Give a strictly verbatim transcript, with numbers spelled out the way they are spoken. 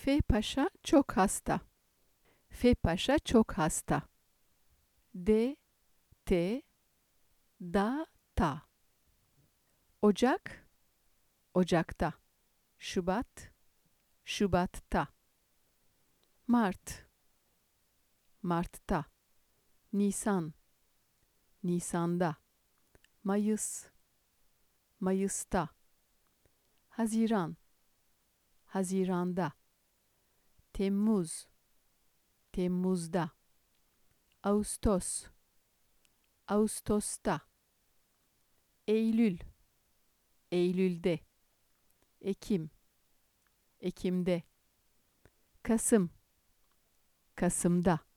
F Paşa çok hasta. F Paşa çok hasta. D, T, da, ta. Ocak, ocakta. Şubat, Şubat'ta. Mart, Mart'ta. Nisan, Nisan'da. Mayıs, Mayıs'ta. Haziran, Haziran'da. Temmuz, Temmuz'da. Ağustos, Ağustos'ta. Eylül, Eylül'de. Ekim, Ekim'de. Kasım, Kasım'da.